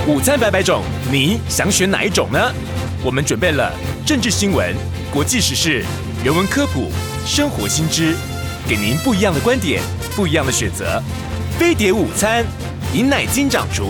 午餐百百种，你想选哪一种呢？我们准备了政治新闻、国际时事、人文科普、生活新知，给您不一样的观点，不一样的选择。飞碟午餐，饮奶金掌厨。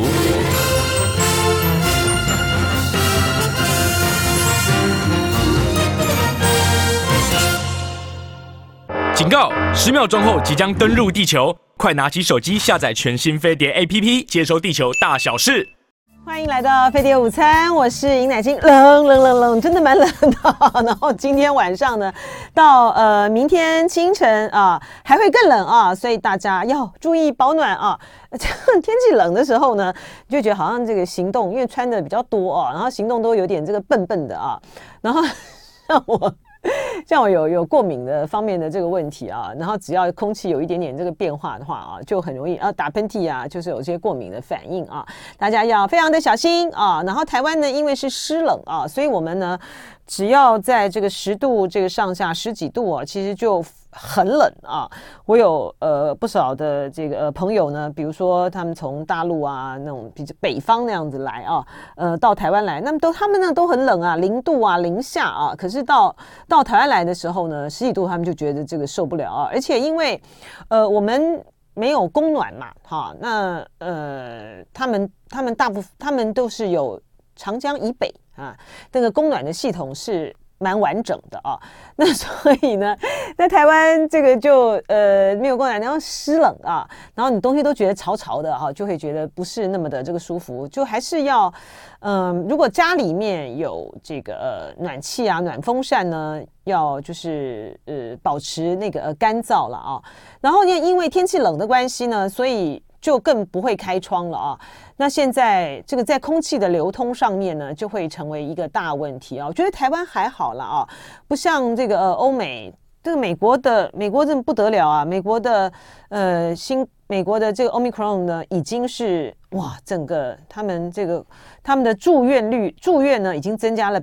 警告！10秒钟后即将登陆地球，快拿起手机下载全新飞碟 APP， 接收地球大小事。 欢迎来到飞碟午餐，我是尹乃菁。冷，真的蛮冷的。然后今天晚上呢，到明天清晨啊，还会更冷啊，所以大家要注意保暖啊。天气冷的时候呢，就觉得好像这个行动，因为穿的比较多啊，然后行动都有点这个笨笨的啊。然后像我有过敏的方面的这个问题啊，然后只要空气有一点点这个变化的话啊，就很容易打喷嚏啊，就是有些过敏的反应啊，大家要非常的小心啊。然后台湾呢，因为是湿冷啊，所以我们呢只要在这个10度这个上下10几度啊，其实就很冷啊。我有不少的这个朋友呢，比如说他们从大陆啊那种比较北方那样子来啊，到台湾来，那么他们那都很冷啊，0度啊零下啊，可是到台湾来的时候呢，10几度他们就觉得这个受不了啊。而且因为我们没有供暖嘛，哈，那他们大部分他们都是有长江以北啊，这个供暖的系统是蛮完整的啊，那所以呢，在台湾这个就没有供暖，然后湿冷啊，然后你东西都觉得潮潮的哈，就会觉得不是那么的这个舒服，就还是要如果家里面有这个暖气啊、暖风扇呢，要就是保持那个干燥了啊，然后因为天气冷的关系呢，所以就更不会开窗了啊。那现在这个在空气的流通上面呢，就会成为一个大问题啊。我觉得台湾还好了啊，不像这个欧美，这个美国真的不得了啊。美国的美国的这个 Omicron 呢，已经是哇，整个他们的住院呢，已经增加了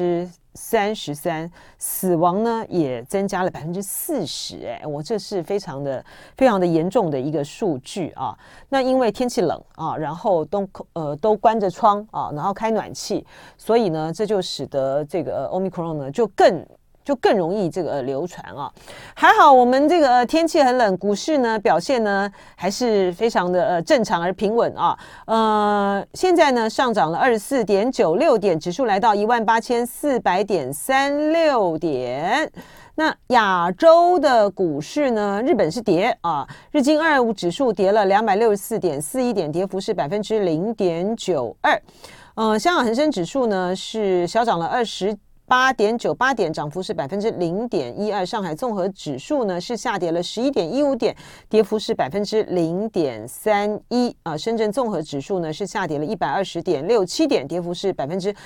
33%，死亡呢也增加了40%，我这是非常的严重的一个数据啊。那因为天气冷啊，然后都关着窗啊，然后开暖气，所以呢，这就使得这个Omicron 呢就更容易这个流传啊。还好我们这个天气很冷，股市呢表现呢还是非常的正常而平稳啊。现在呢上涨了24.96点，指数来到18400.36点。那亚洲的股市呢，日本是跌啊，日经225指数跌了264.41点，跌幅是0.92%。香港恒生指数呢是小涨了8.98点，涨幅是0.12%。上海综合指数呢是下跌了11.15点，跌幅是0.31%。深圳综合指数呢是下跌了120.67点，跌幅是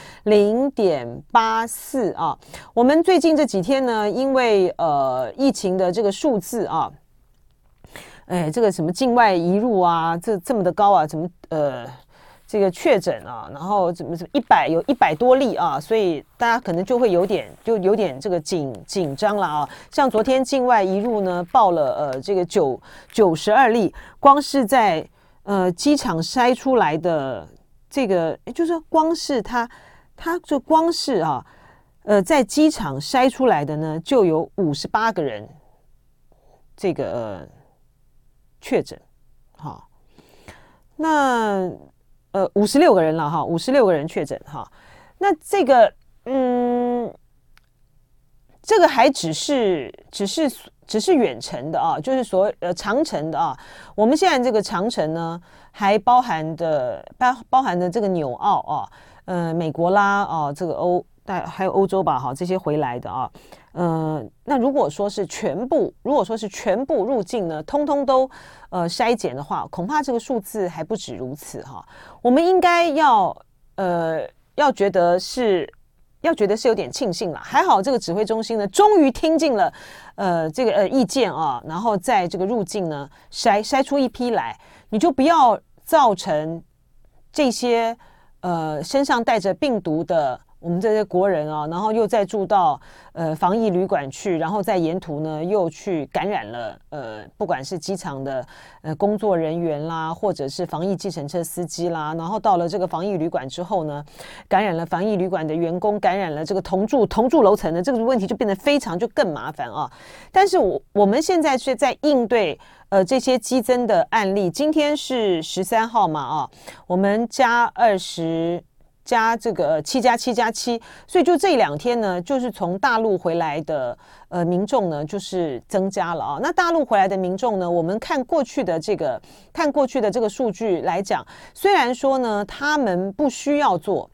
0.84%啊。我们最近这几天呢，因为疫情的这个数字啊，这个什么境外移入啊，这么的高啊，怎么这个确诊啊，然后怎么有100多例啊，所以大家可能就会有点这个紧张了啊。像昨天境外移入呢报了这个92例，光是在机场筛出来的这个，就是说光是它就光是在机场筛出来的呢，就有58个人这个确诊，好，那56个人了哈，56个人确诊哈。那这个这个还只是远程的啊，就是长程的啊。我们现在这个长程呢，还包含的这个纽澳啊，美国啦这个还有欧洲吧哈，这些回来的啊。那如果说是全部入境呢，通通都筛检的话，恐怕这个数字还不止如此哈。我们应该要觉得是有点庆幸了，还好这个指挥中心呢，终于听进了这个意见啊，然后在这个入境呢筛出一批来，你就不要造成这些身上带着病毒的我们这些国人啊，然后又再住到防疫旅馆去，然后在沿途呢又去感染了不管是机场的工作人员啦，或者是防疫计程车司机啦，然后到了这个防疫旅馆之后呢，感染了防疫旅馆的员工，感染了这个同住楼层的这个问题就变得就更麻烦啊。但是我们现在是在应对这些激增的案例，今天是13号嘛啊，我们加20加这个7+7+7，所以就这2天呢，就是从大陆回来的民众呢，就是增加了啊。那大陆回来的民众呢，我们看过去的这个数据来讲，虽然说呢，他们不需要做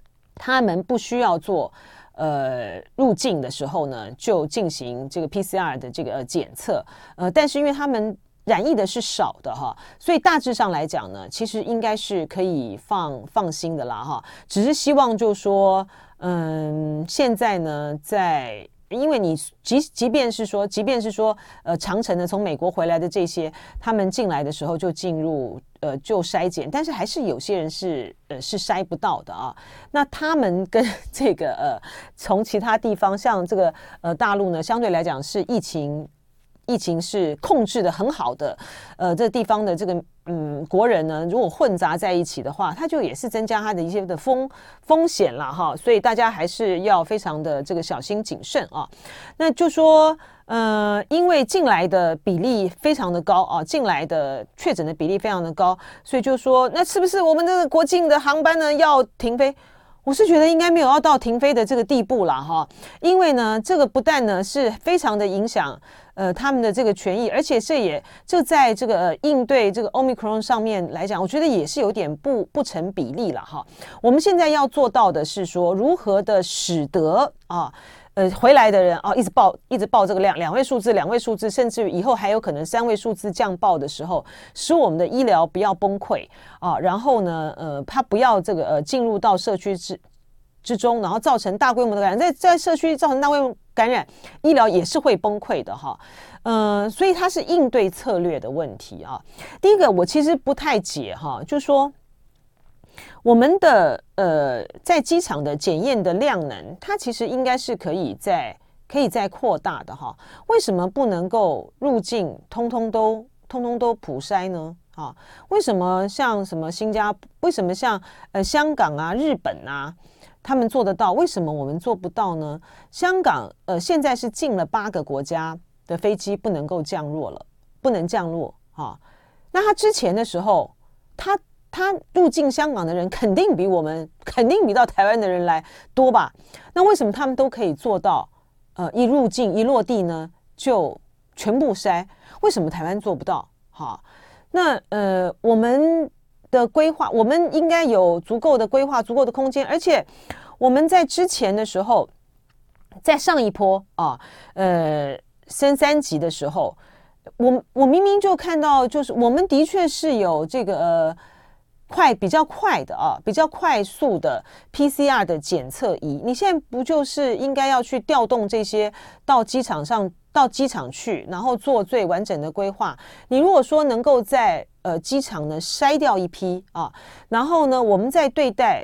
入境的时候呢，就进行这个 PCR 的这个检测，但是因为他们染疫的是少的哈，所以大致上来讲呢，其实应该是可以放心的啦哈。只是希望就说，现在呢，因为你即便是说，长程的从美国回来的这些，他们进来的时候就进入就筛检，但是还是有些人是筛不到的啊。那他们跟这个从其他地方，像这个大陆呢，相对来讲是疫情是控制的很好的，这地方的这个国人呢，如果混杂在一起的话，它就也是增加它的一些的风险了哈，所以大家还是要非常的这个小心谨慎啊。那就说因为进来的比例非常的高啊，进来的确诊的比例非常的高，所以就说那是不是我们这个国境的航班呢要停飞？我是觉得应该没有要到停飞的这个地步啦哈，因为呢，这个不但呢是非常的影响他们的这个权益，而且这在这个应对这个 Omicron 上面来讲，我觉得也是有点不成比例了哈。我们现在要做到的是说，如何的使得回来的人一直报这个量2位数字，甚至以后还有可能3位数字降报的时候，使我们的医疗不要崩溃啊，然后呢，它不要这个进入到社区之中，然后造成大规模的感染，在社区造成大规模感染，医疗也是会崩溃的哈。所以它是应对策略的问题啊。第一个，我其实不太解哈，就是说，我们的在机场的检验的量能，它其实应该是可以再扩大的哈。为什么不能够入境通通都普筛呢？为什么像什么为什么像香港啊、日本啊，他们做得到，为什么我们做不到呢？香港现在是进了8个国家的飞机不能降落哈。那他之前的时候，他入境香港的人肯定比到台湾的人来多吧？那为什么他们都可以做到一入境一落地呢就全部筛？为什么台湾做不到？哈，那我们的规划，我们应该有足够的规划、足够的空间，而且我们在之前的时候，在上一波升3级的时候，我明明就看到，就是我们的确是有这个比较快速的 PCR 的检测仪，你现在不就是应该要去调动这些到机场去，然后做最完整的规划？你如果说能够在机场呢筛掉一批啊，然后呢我们再对待，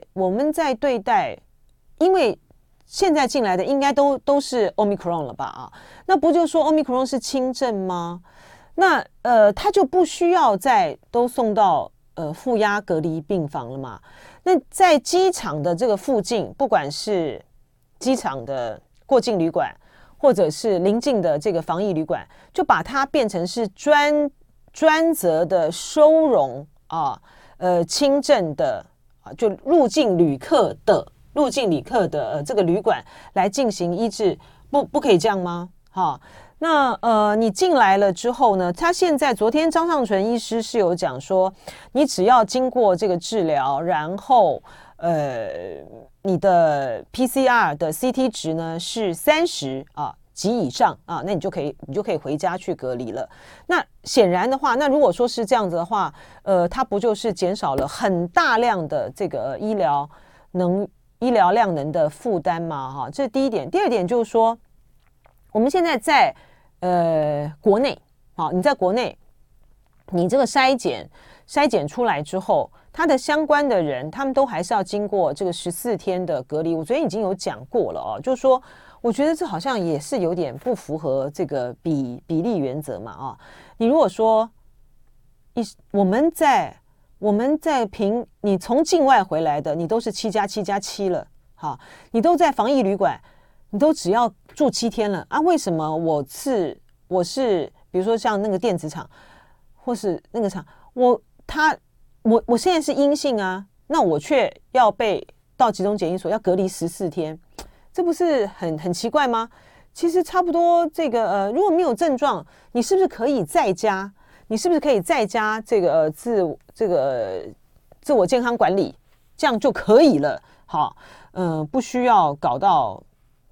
因为现在进来的应该都是 Omicron 了吧啊？那不就说 Omicron 是轻症吗？那他就不需要再都送到负压隔离病房了嘛？那在机场的这个附近，不管是机场的过境旅馆，或者是邻近的这个防疫旅馆，就把它变成是专责的收容轻症的就入境旅客的这个旅馆来进行医治，不可以这样吗？那你进来了之后呢，他昨天张尚存医师是有讲说，你只要经过这个治疗，然后你的 PCR 的 CT 值呢是30及以上那你就可以回家去隔离了。那显然的话，那如果说是这样子的话，它不就是减少了很大量的这个医疗量能的负担吗？这是第一点。第二点就是说，我们现在在国内，你在国内，你这个筛检筛检出来之后，他的相关的人，他们都还是要经过这个14天的隔离。我昨天已经有讲过了哦，就是说，我觉得这好像也是有点不符合这个比例原则嘛啊。你如果说我们在你从境外回来的，你都是7+7+7了，好，你都在防疫旅馆，你都只要住7天了啊？为什么我是比如说像那个电子厂，或是那个厂，我现在是阴性啊，那我却要被到集中检疫所要隔离14天，这不是很奇怪吗？其实差不多这个如果没有症状，你是不是可以在家？你是不是可以在家这个自我健康管理，这样就可以了？好，不需要搞到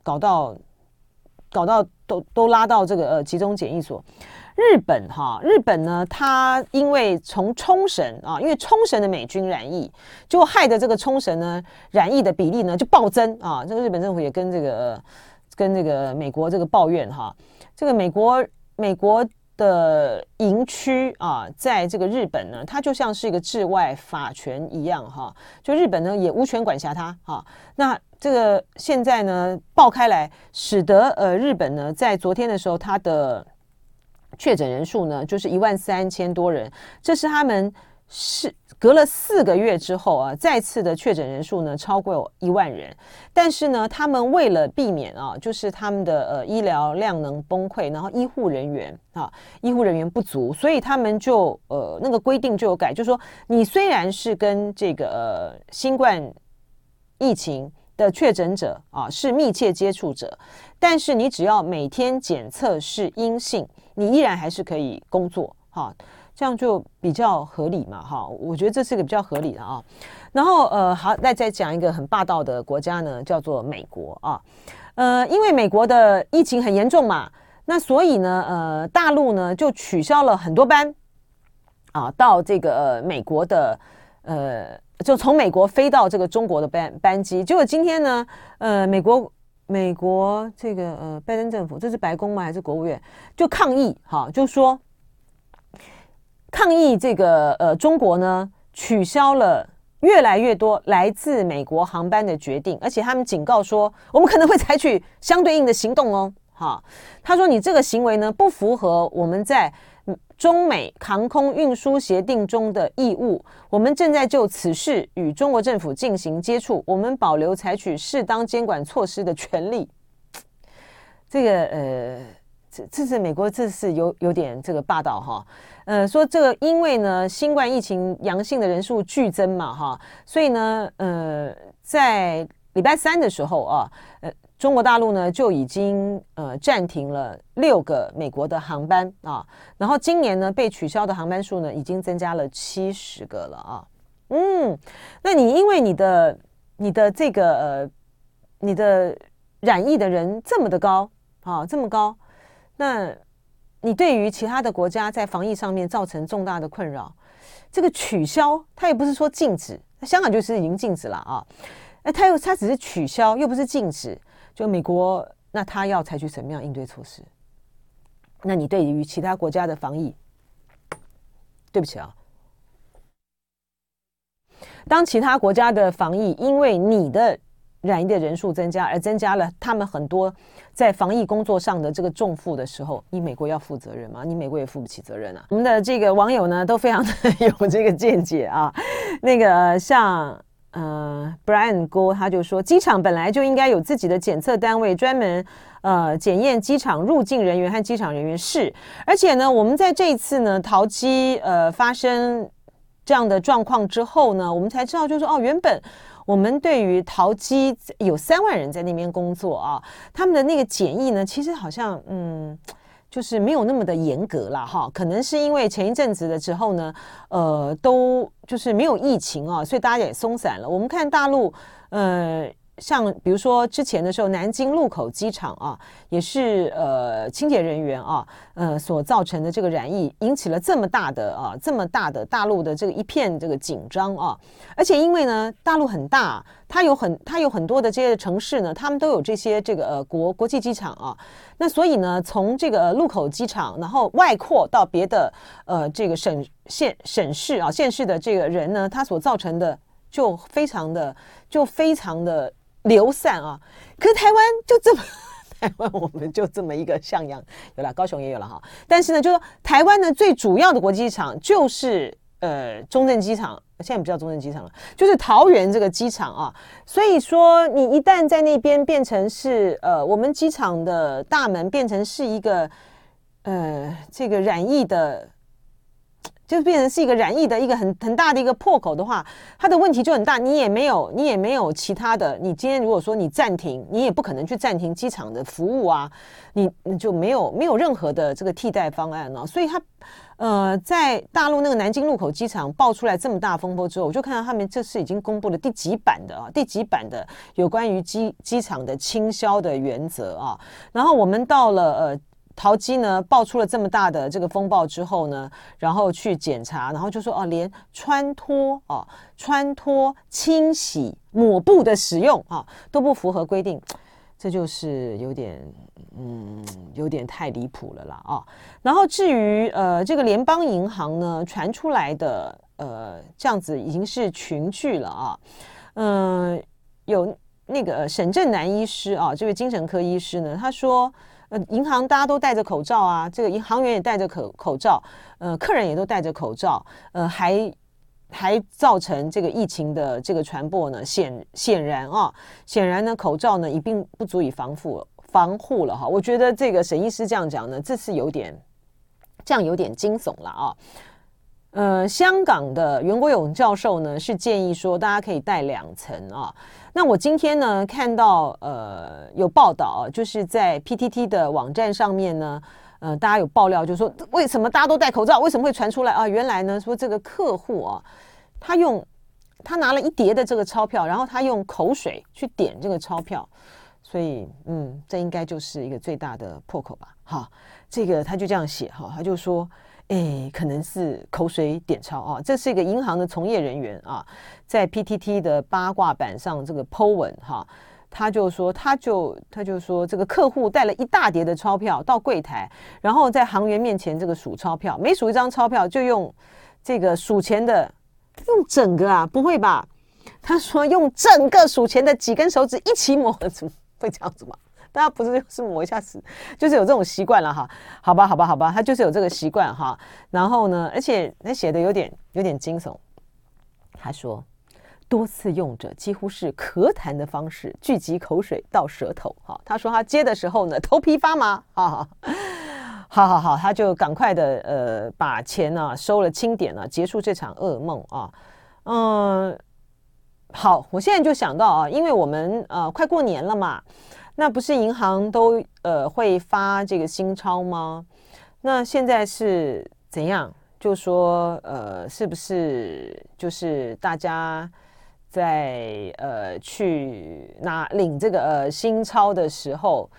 都拉到这个集中检疫所。日本呢，它因为从冲绳啊，因为冲绳的美军染疫，结果害得这个冲绳呢染疫的比例呢就暴增啊。这个日本政府也跟这个美国这个抱怨哈，这个美国的营区啊，在这个日本呢，它就像是一个治外法权一样哈，就日本呢也无权管辖它哈。那这个现在呢爆开来，使得日本呢在昨天的时候，它的确诊人数呢就是13000多人，这是他们是隔了4个月之后啊，再次的确诊人数呢超过1万人。但是呢，他们为了避免啊，就是他们的医疗量能崩溃，然后医护人员不足，所以他们就那个规定就有改，就是说你虽然是跟这个新冠疫情的确诊者啊是密切接触者，但是你只要每天检测是阴性，你依然还是可以工作哈。这样就比较合理嘛，哈，我觉得这是个比较合理的啊。然后好，再讲一个很霸道的国家呢，叫做美国啊。因为美国的疫情很严重嘛，那所以呢，大陆呢就取消了很多班啊，到这个美国的就从美国飞到这个中国的班机。结果今天呢，美国这个拜登政府，这是白宫吗？还是国务院？就抗议哈，就说。抗议这个中国呢取消了越来越多来自美国航班的决定，而且他们警告说我们可能会采取相对应的行动哦。哈，他说你这个行为呢不符合我们在中美航空运输协定中的义务，我们正在就此事与中国政府进行接触，我们保留采取适当监管措施的权利。这个这是美国，这是有点这个霸道哈。说这个因为呢新冠疫情阳性的人数剧增嘛哈，所以呢在礼拜3的时候啊，中国大陆呢就已经暂停了6个美国的航班啊，然后今年呢被取消的航班数呢已经增加了70个了啊。那你因为你的这个你的染疫的人这么的高啊，这么高，那你对于其他的国家在防疫上面造成重大的困扰，这个取消它也不是说禁止，香港就是已经禁止了啊，它只是取消又不是禁止，就美国那它要采取什么样应对措施？那你对于其他国家的防疫，对不起啊，当其他国家的防疫因为你的染疫的人数增加而增加了他们很多在防疫工作上的这个重负的时候，你美国要负责任吗？你美国也负不起责任啊。我们的这个网友呢都非常的有这个见解啊。那个像Brian 郭他就说，机场本来就应该有自己的检测单位，专门检验机场入境人员和机场人员是。而且呢，我们在这一次呢桃机发生这样的状况之后呢，我们才知道就是说原本我们对于桃机有3万人在那边工作啊，他们的那个检疫呢，其实好像就是没有那么的严格啦哈，可能是因为前一阵子的时候呢，都就是没有疫情啊，所以大家也松散了。我们看大陆像比如说之前的时候，南京禄口机场啊，也是清洁人员啊，所造成的这个染疫，引起了这么大的大陆的这个一片这个紧张啊。而且因为呢，大陆很大，它有很多的这些城市呢，他们都有这些这个国际机场啊。那所以呢，从这个禄口机场，然后外扩到别的这个县市的这个人呢，他所造成的就非常的流散啊。可是台湾就这么台湾我们就这么一个像样，有了高雄也有了哈。但是呢，就说台湾呢最主要的国际机场就是中正机场，现在不叫中正机场了，就是桃园这个机场啊。所以说你一旦在那边变成是我们机场的大门变成是一个这个染疫的，就变成是一个染疫的一个很大的一个破口的话，它的问题就很大。你也没有其他的，你今天如果说你暂停，你也不可能去暂停机场的服务啊，你就没有任何的这个替代方案啊。所以它在大陆那个南京禄口机场爆出来这么大风波之后，我就看到他们这是已经公布了第几版的有关于机场的倾销的原则啊。然后我们到了桃机呢爆出了这么大的这个风暴之后呢，然后去检查，然后就说连穿脱、清洗、抹布的使用都不符合规定，这就是有点太离谱了啦啊。然后至于这个联邦银行呢传出来的这样子已经是群聚了啊，有那个沈正南医师啊，这位精神科医师呢，他说银行大家都戴着口罩啊，这个银行员也戴着口罩，客人也都戴着口罩，还造成这个疫情的这个传播呢，显然呢，口罩呢已并不足以防护了哈。我觉得这个沈医师这样讲呢，这是有点惊悚了啊。香港的袁国勇教授呢是建议说大家可以戴2层啊。那我今天呢看到有报道就是在 PTT 的网站上面呢，大家有爆料，就是说为什么大家都戴口罩，为什么会传出来啊？原来呢说这个客户啊，他拿了一叠的这个钞票，然后他用口水去点这个钞票，所以这应该就是一个最大的破口吧。好，这个他就这样写哈，他就说可能是口水点钞啊。这是一个银行的从业人员啊，在 PTT 的八卦版上这个 po 文哈，他就说这个客户带了一大叠的钞票到柜台，然后在行员面前这个数钞票，每数一张钞票就用这个数钱的，用整个啊，不会吧？他说用整个数钱的几根手指一起抹，怎么会这样子吗？大家不是就是抹一下纸，就是有这种习惯了哈。好吧，他就是有这个习惯哈。然后呢，而且他写的有点惊悚。他说多次用着几乎是咳痰的方式聚集口水到舌头哈。他说他接的时候呢头皮发麻好，他就赶快的把钱呢收了清点了，结束这场噩梦啊。好，我现在就想到啊，因为我们快过年了嘛。那不是银行都会发这个新钞吗？那现在是怎样？就说是不是就是大家在去领这个新钞的时候，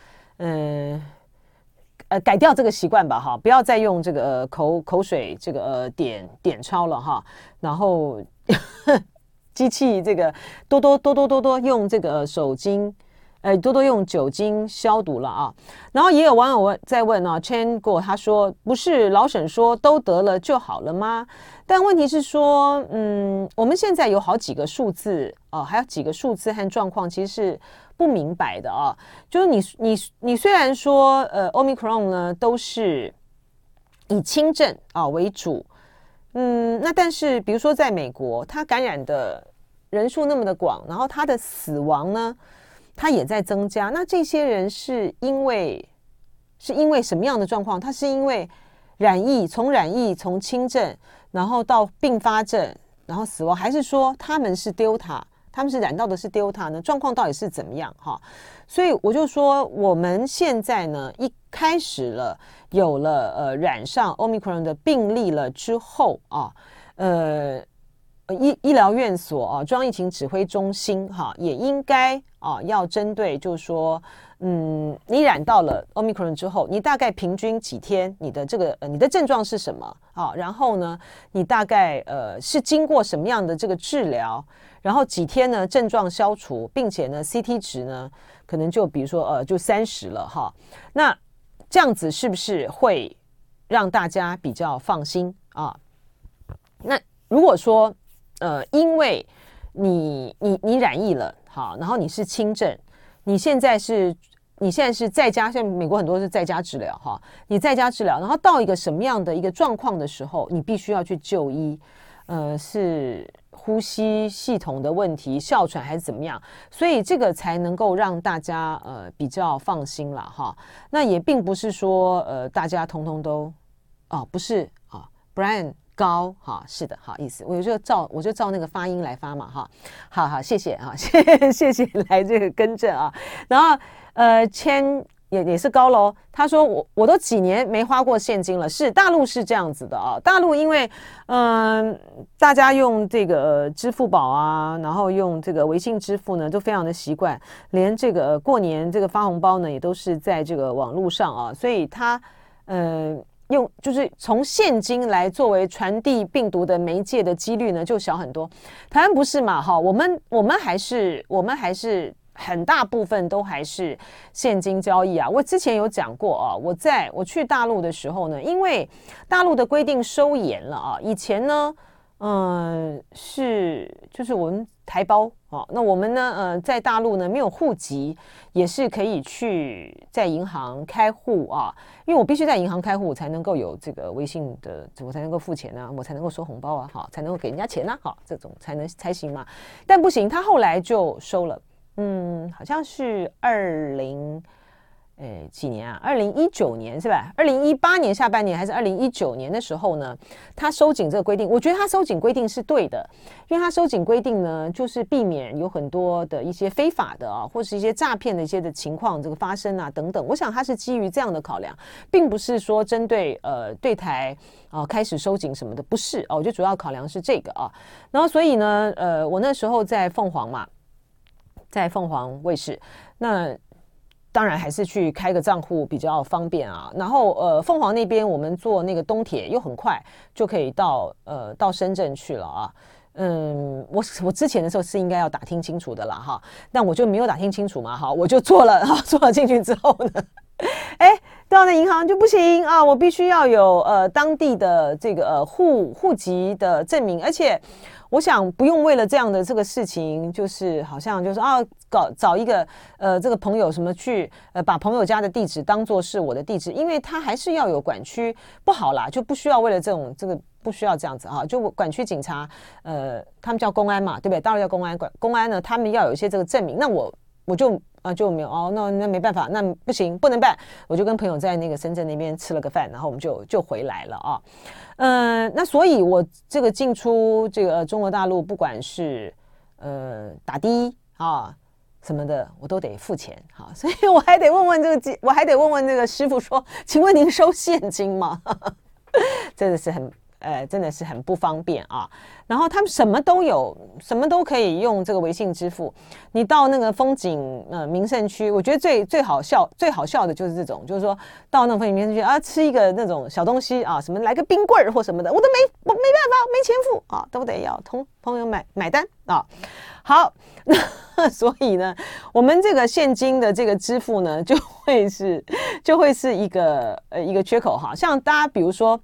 改掉这个习惯吧哈，不要再用这个口水这个点钞了哈，然后机器这个多用这个手巾。多用酒精消毒了啊。然后也有网友在问Chen Go 他说不是老沈说都得了就好了吗？但问题是说我们现在有好几个数字还有几个数字和状况其实是不明白的啊。就是你虽然说Omicron 呢都是以轻症为主，那但是比如说在美国它感染的人数那么的广，然后它的死亡呢它也在增加，那这些人是因为什么样的状况？他是因为从轻症，然后到并发症，然后死亡，还是说他们是 Delta， 他们是染到的是 Delta 呢？状况到底是怎么样哈？所以我就说，我们现在呢一开始有了染上 Omicron 的病例了之后医疗院所啊，中央疫情指挥中心哈，也应该要针对，就是说，你染到了 Omicron 之后，你大概平均几天，你的这个你的症状是什么啊？然后呢，你大概是经过什么样的这个治疗，然后几天呢症状消除，并且呢 CT 值呢可能就比如说就30了哈，那这样子是不是会让大家比较放心啊？那如果说因为你染疫了，好，然后你是轻症，你现在是在家，像美国很多是在家治疗哈，你在家治疗，然后到一个什么样的一个状况的时候，你必须要去就医，是呼吸系统的问题、哮喘还是怎么样，所以这个才能够让大家比较放心啦哈。那也并不是说大家通通都不是啊 ，Brian。高哈，是的，好意思，我就照那个发音来发嘛哈，好，谢谢啊，谢谢来这个更正啊，然后签也是高咯，他说我都几年没花过现金了，是大陆是这样子的啊，大陆因为大家用这个支付宝啊，然后用这个微信支付呢都非常的习惯，连这个过年这个发红包呢也都是在这个网络上啊，所以他用就是从现金来作为传递病毒的媒介的几率呢就小很多。台湾不是嘛？哈，我们还是很大部分都还是现金交易啊。我之前有讲过啊，我去大陆的时候呢，因为大陆的规定收严了啊，以前呢，就是我们台胞啊，那我们呢，在大陆呢没有户籍，也是可以去在银行开户啊，因为我必须在银行开户，我才能够有这个微信的，我才能够付钱啊，我才能够收红包啊，好，才能够给人家钱啊，好，这种才行嘛。但不行，他后来就收了，好像是几年啊？2019年是吧？2018年下半年还是2019年的时候呢？他收紧这个规定，我觉得他收紧规定是对的，因为他收紧规定呢，就是避免有很多的一些非法的啊，或是一些诈骗的一些的情况这个发生啊等等。我想他是基于这样的考量，并不是说针对对台开始收紧什么的，不是我觉得主要考量是这个啊。然后所以呢，我那时候在凤凰嘛，在凤凰卫视，那当然还是去开个账户比较方便啊。然后凤凰那边我们坐那个东铁又很快就可以到深圳去了啊。我之前的时候是应该要打听清楚的啦哈，但我就没有打听清楚嘛哈，我就做了进去之后呢，到了银行就不行啊，我必须要有当地的这个户籍的证明，而且我想不用为了这样的这个事情，就是好像就是找一个这个朋友什么去把朋友家的地址当作是我的地址，因为他还是要有管区，不好啦，就不需要为了这个不需要这样子哈，就管区警察他们叫公安嘛，对不对？大陆叫公安，公安呢他们要有一些这个证明，那我就没有那没办法，那不行，不能办，我就跟朋友在那个深圳那边吃了个饭，然后我们就回来了啊。那所以我这个进出这个中国大陆，不管是打的啊什么的，我都得付钱哈，所以我还得问问这个师傅说，请问您收现金吗？真的是很不方便啊。然后他们什么都有，什么都可以用这个微信支付。你到那个风景名胜区，我觉得最好笑的就是这种，就是说到那个风景名胜区啊，吃一个那种小东西啊，什么来个冰棍儿或什么的，我没办法，没钱付啊，都得要朋友买单啊。好，那所以呢，我们这个现金的这个支付呢，就会是一个缺口哈。像大家比如说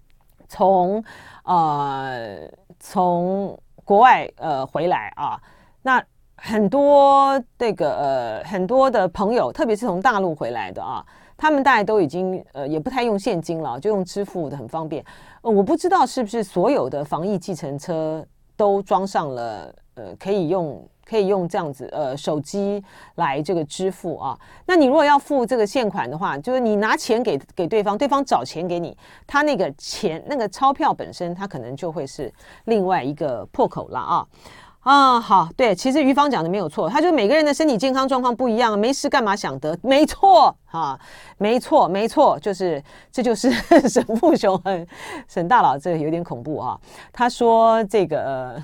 从国外回来啊，那很多很多的朋友，特别是从大陆回来的啊，他们大概都已经也不太用现金了，就用支付的很方便。我不知道是不是所有的防疫计程车都装上了可以用这样子手机来这个支付啊。那你如果要付这个现款的话，就是你拿钱给对方，对方找钱给你，他那个钱那个钞票本身，它可能就会是另外一个破口了啊。 啊，好，对，其实于芳讲的没有错，他就每个人的身体健康状况不一样，没事干嘛想得？没错啊，没错，没错，这就是沈富雄和沈大佬，这个有点恐怖啊。他说这个，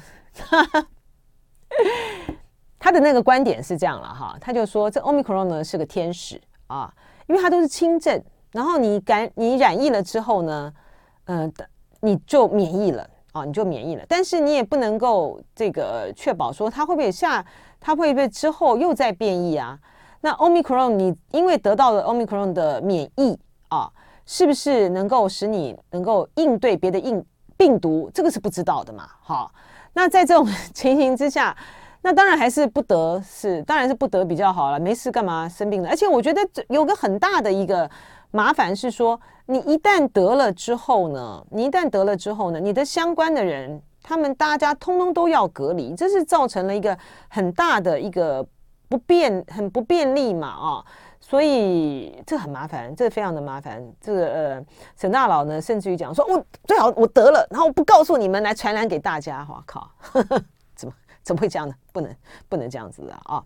他的那个观点是这样了哈，他就说这 Omicron 呢是个天使啊，因为它都是轻症，然后你染疫了之后呢，你就免疫了。啊，你就免疫了，但是你也不能够这个确保说它会不会之后又再变异啊？那 Omicron 你因为得到了 Omicron 的免疫啊，是不是能够使你能够应对别的病毒？这个是不知道的嘛。好，那在这种情形之下，那当然还是当然是不得比较好了，没事干嘛生病的？而且我觉得有个很大的一个麻烦是说，你一旦得了之后呢，你的相关的人，他们大家通通都要隔离，这是造成了一个很大的一个很不便利嘛啊，所以这很麻烦，这非常的麻烦。这个沈大佬呢，甚至于讲说，最好我得了，然后不告诉你们来传染给大家，哇靠，怎么会这样呢？不能这样子的啊，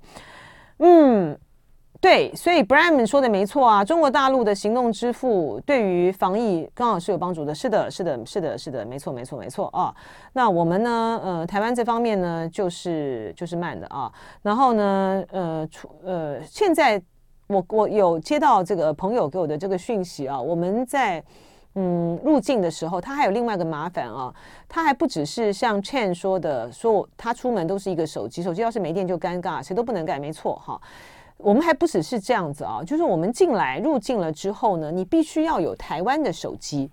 对，所以 Brian 说的没错啊，中国大陆的行动支付对于防疫刚好是有帮助的，是的，没错啊。那我们呢，台湾这方面呢，就是慢的啊。然后呢，现在我有接到这个朋友给我的这个讯息啊，我们在入境的时候，他还有另外一个麻烦啊，他还不只是像 Chen 说的，说他出门都是一个手机要是没电就尴尬，谁都不能改，没错哈。我们还不只是这样子啊，就是我们入境了之后呢，你必须要有台湾的手机，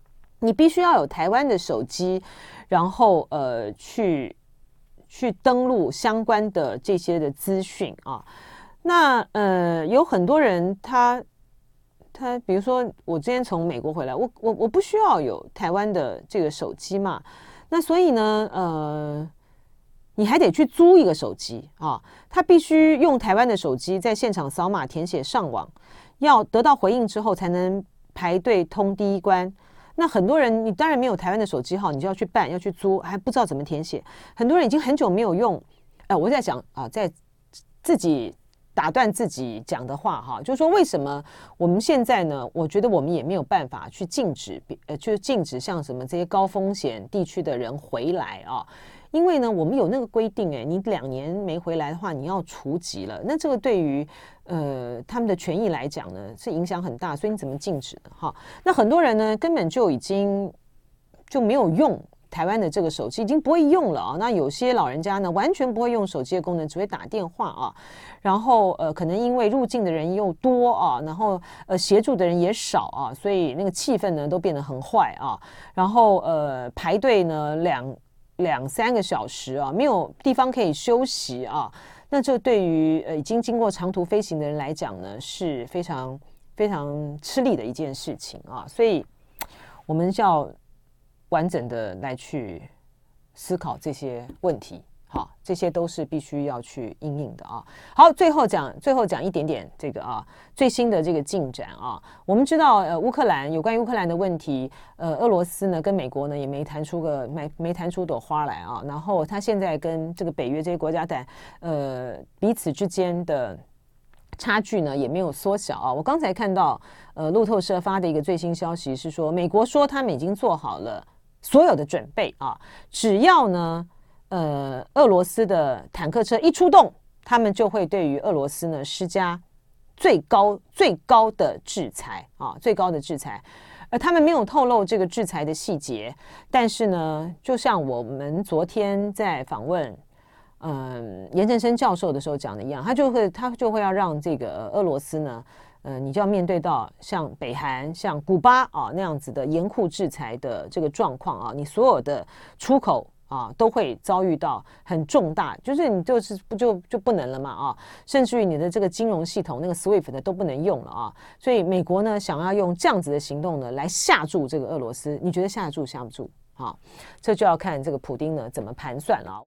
然后去登录相关的这些的资讯啊。那有很多人他比如说我之前从美国回来，我不需要有台湾的这个手机嘛，那所以呢你还得去租一个手机啊，他必须用台湾的手机在现场扫码填写上网，要得到回应之后才能排队通第一关。那很多人你当然没有台湾的手机号，你就要去办，要去租，还不知道怎么填写。很多人已经很久没有用，我在讲啊，在自己打断自己讲的话哈，就是说为什么我们现在呢？我觉得我们也没有办法去禁止像什么这些高风险地区的人回来啊。因为呢，我们有那个规定，你2年没回来的话，你要除籍了。那这个对于他们的权益来讲呢，是影响很大，所以你怎么禁止呢？哈，那很多人呢，根本就已经就没有用台湾的这个手机，已经不会用了啊。那有些老人家呢，完全不会用手机的功能，只会打电话啊。然后可能因为入境的人又多啊，然后协助的人也少啊，所以那个气氛呢都变得很坏啊。然后排队呢2-3个小时啊，没有地方可以休息啊，那这对于已经经过长途飞行的人来讲呢，是非常非常吃力的一件事情啊，所以我们就要完整的来去思考这些问题。好，这些都是必须要去因应的啊。好，最后讲一点点这个最新的这个进展啊。我们知道有关于乌克兰的问题，俄罗斯呢跟美国呢也没弹出朵花来啊。然后他现在跟这个北约这些国家彼此之间的差距呢也没有缩小啊。我刚才看到路透社发的一个最新消息是说，美国说他们已经做好了所有的准备啊，只要呢俄罗斯的坦克车一出动，他们就会对于俄罗斯呢施加最高的制裁啊，最高的制裁。他们没有透露这个制裁的细节，但是呢，就像我们昨天在访问严正生教授的时候讲的一样，他就会要让这个俄罗斯呢，你就要面对到像北韩、像古巴啊那样子的严酷制裁的这个状况啊，你所有的出口都会遭遇到很重大，就是你就不能了嘛啊，甚至于你的这个金融系统那个 SWIFT 的都不能用了啊，所以美国呢想要用这样子的行动呢来吓住这个俄罗斯，你觉得吓得住吓不住？这就要看这个普丁呢怎么盘算了。